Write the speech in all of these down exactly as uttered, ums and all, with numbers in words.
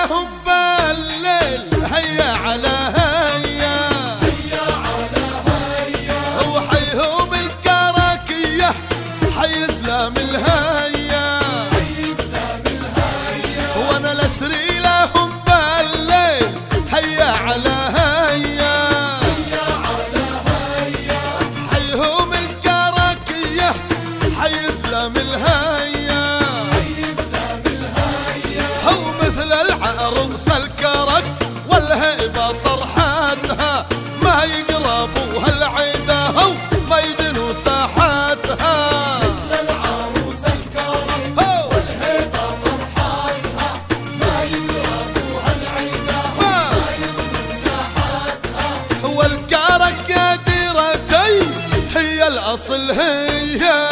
لهم بالليل هيا على هيا هيا على هيا هو حيهم الكراكية حي اسلام الهيا حي اسلام الهيا وانا الاسري لهم بالليل هيا على هيا هيا على هيا حيهم الكراكية حي اسلام الهيا حي اسلام الهيا هو مثل العروس الكرك والهيبة طرحاتها ما يقربوها العيدة هو ما يدنوا ساحاتها مثل العروس الكرم هو والهيبة طرحاتها ما يقربوها العيدة ما ما يبنوا ساحاتها هو الكرك يا ديرتي هي الأصل هي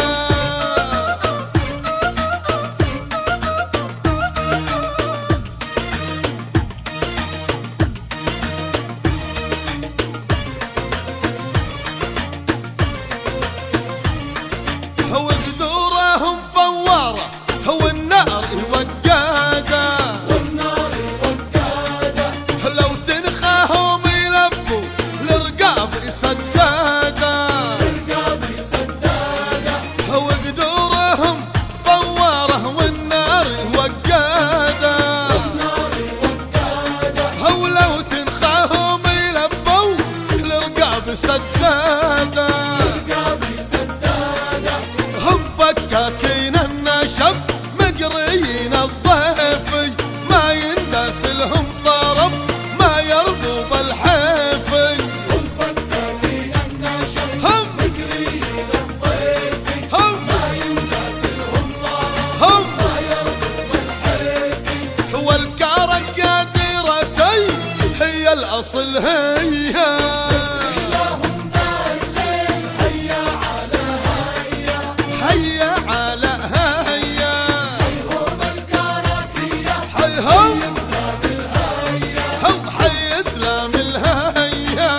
هو قدورهم فوارة هو النار وقادة والنار وقادة لو تنخاهم يلبوا الرقاب سدادة رقابي سدادة هو قدورهم فوارة والنار وقادة والنار وقادة هو لو تنخاهم يلبوا الرقاب سدادة رقابي سدادة هم فكاكين النشب مقريين الضيفي ما ينداس لهم طرف ما يرضوا بالحيفي هم فكاكين النشم هم مقريين الضيف هم ما ينداس لهم طرف هم ما يرضوا بالحيف هو الكرك يا ديرتي هي الأصل هي لهم بالليل هيا على هيا هيا على هيا هم الكراكية حيهم اسلام الهيا هم حي اسلام الهيا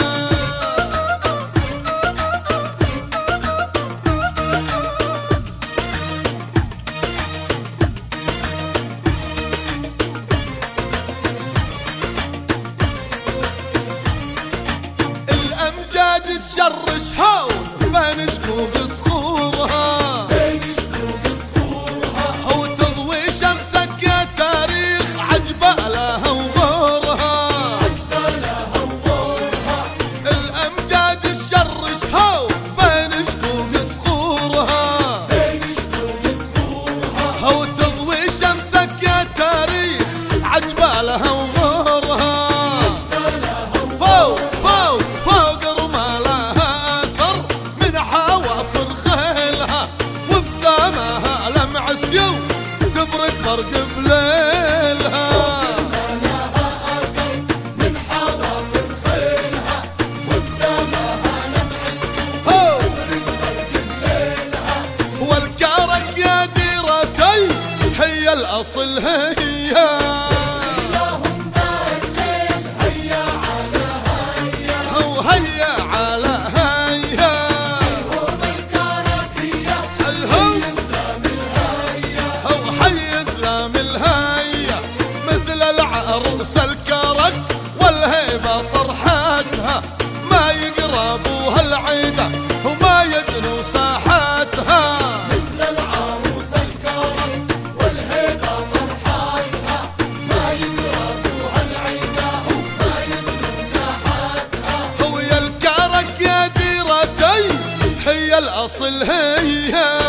الأمجاد تشرش هون بين شقوق صخورها بين شقوق صخورها هو تضوي شمسك يا تاريخ عجبة لها وغورها أجبالها وغورها الأمجاد تشرش هون بين شقوق صخورها بين شقوق صخورها هو تضوي شمسك يا تاريخ عجبة لها وغورها أجبالها فوق فوق فوق رمالها أثر من حوافر خيلها وبسامها لمع السيوف تبرق برق بليلها لها أثر من حوافر خيلها وابسامها لمع السيوف هو برق بليلها والكرك يا ديرتي هي الأصل هي لهم بالليل هيا على هيا هو هيا على هيا هم الكراكية الهم اسلام الهيا هو حي اسلام الهيا مثل العروس الكرك والهيبة طرحاتها ما يقربوها العيدة وما يدنوا ساحاتها مثل العروس الكرم والهيبة طرحاتها ما يقربوها العيدة ما يبنوا ساحاتها هو يا الكرك يا ديرتي هي الأصل هي